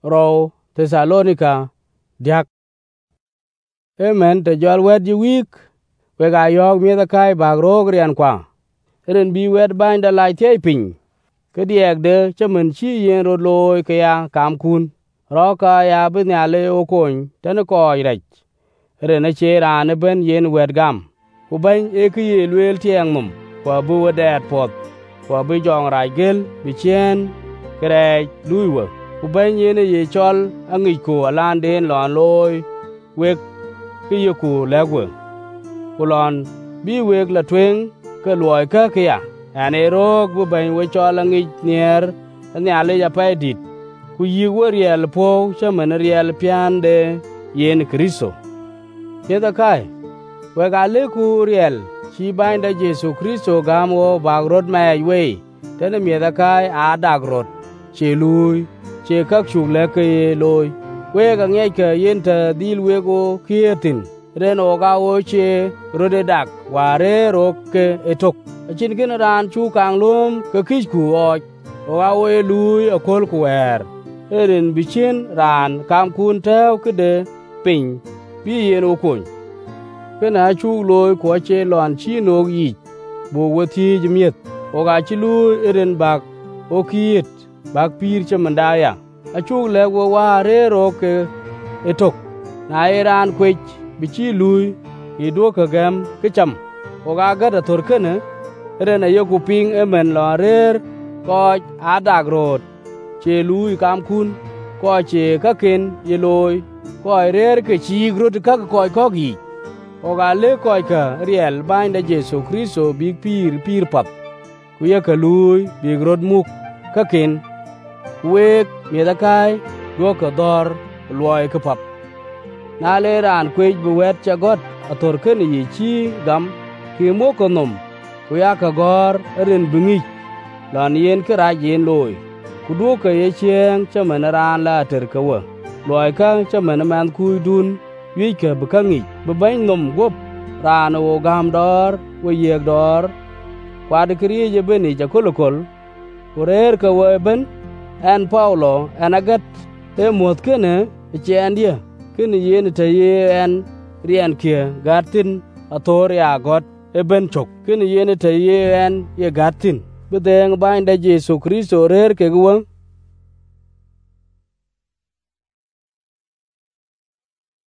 ro Thessalonica diak. Amen te jol wet ji week we ga yok mi da kai bag ro grian kwa. Ren bi wet bain da lai tie pin. Ke diek de chemen chi yen ro loy ke ya kam kun. Ro ka ya bi nya le o kon ten ko rech. Ren che ra ne ben yen wet gam. Ku ban e ki ye lwel tieng mum. Kwa bu wadat pot. Kwa bi jong rai gel bi chen kre lui wo. Ku ban yen ye chol angi ko alan den lon loy wek ki ye ku legwe. Ku lon bi wek la tweng ke loy ka kia. Ane rok bu ban we chol angi nier ane ale ja pa dit. Ku yi wo riel po chamen riel pian de yen Kristo. Yeda kai we ga le ku riel chi bain da Jesu Kristo gam wo bag rod ma we tene mi da kai a dag rod che lui che kak chu le ke loy we ga nge ke yen ta dil we go kietin ren o ga wo che rode dak ware ro ke etok chin kin ran chu kang lum ke kich ku o ga wo lui a kol ku wer erin bichin ran kam kun tew ke de pin bi yen o kun kena chu loy ko che lon chi no yi bo woti jmiet o ga chi lu eren bak o kiet bak pir che manda ya a chu le wo wa re ro ke etok na iran kwech bi chi lui i do ka gam ke cham o ga ga da tor kene eren ayo ku ping emen lo rer ko adag rot che lui kam kun ko che ka ken ye loy ko rer ke chi grot ka ko gi o ga le koy ka riel bain da Jesu Kristo big pir pat ku ye ka lui big rod muk ka ken wek mi da kai do ka dor loy ka pap na le ran kwej bu wet cha got ator ken yi chi gam ki mo ko nom ku ya ka gor ren bingi lan yen ka ra yen loy ku do ka ye chieng cha man ran la ter ka wa loy ka cha man man ku dun wi ka bu ka ngi bu bain nom gop ran o gam dor we yeg dor kwad kriye je beni ja kolokol kurer ka we ben en Paulo en agat e mot kene chendia kene yen te ye en rien kia gatin ator ya got e ben chok kene yen te ye en ye gatin bedeng bain da Jesu Kristo rer ke gwa